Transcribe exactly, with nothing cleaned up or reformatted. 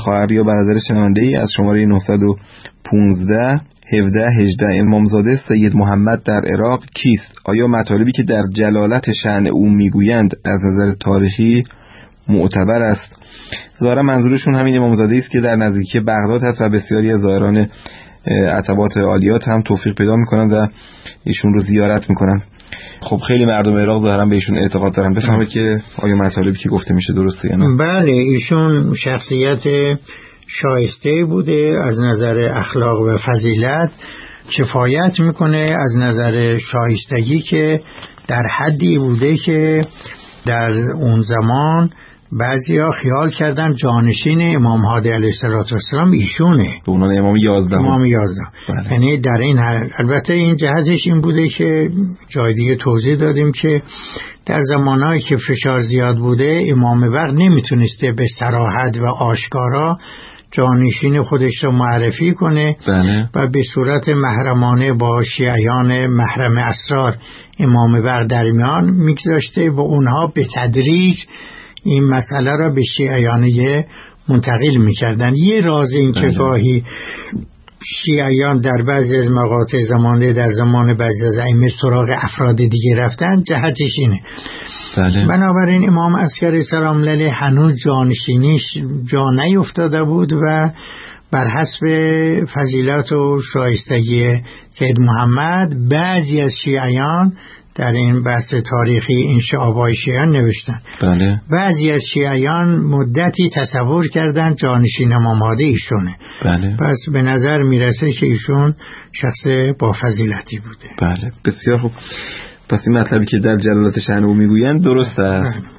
خواهر یا برادر شنونده‌ای از شماره نهصد و پانزده هفده هجده امامزاده سید محمد در عراق کیست؟ آیا مطالبی که در جلالت شأن او میگویند از نظر تاریخی معتبر است؟ ظاهرا منظورشون همین امامزاده است که در نزدیکی بغداد هست و بسیاری از زائران عتبات عالیات هم توفیق پیدا میکنن و ایشون رو زیارت میکنن. خب خیلی مردم عراق ظاهرا به ایشون اعتقاد دارن. بفهمید که آیا مطالبی که گفته میشه درسته یا نه؟ بله، ایشون شخصیت شایسته بوده از نظر اخلاق و فضیلت، کفایت میکنه از نظر شایستگی که در حدی بوده که در اون زمان بعضیا خیال کردن جانشین امام هادی علیه السلام ایشونه، به عنوان امام یازده. امام یازده. یعنی در این حال البته این جهتش این بوده که جای دیگه توضیح دادیم که در زمانهایی که فشار زیاد بوده امام بغ نمیتونسته به صراحت و آشکارا جانشین خودش رو معرفی کنه بله. و به صورت محرمانه با شیعیان محرم اسرار امام بغ در میان میگذاشته و اونها به تدریج این مسئله را به شیعیانیه منتقل میکردن. یه راز این که گاهی شیعیان در بعضی از مقاطع زمانه در زمان بعضی از ائمه سراغ افراد دیگه رفتن، جهتش اینه. بله. بنابراین امام عسکری سلام علیه هنوز جانشینیش جا نیفتاده بود و بر حسب فضیلت و شایستگی سید محمد بعضی از شیعیان در این بحث تاریخی این آبای شیعیان نوشتن. بله. بعضی از شیعیان مدتی تصور کردن جانشین امام هادی ایشونه. بله. پس به نظر میرسه که ایشون شخص با فضیلتی بوده. بله، بسیار خوب. پس این مطلبی که در جلالت شأن او میگویند درست است.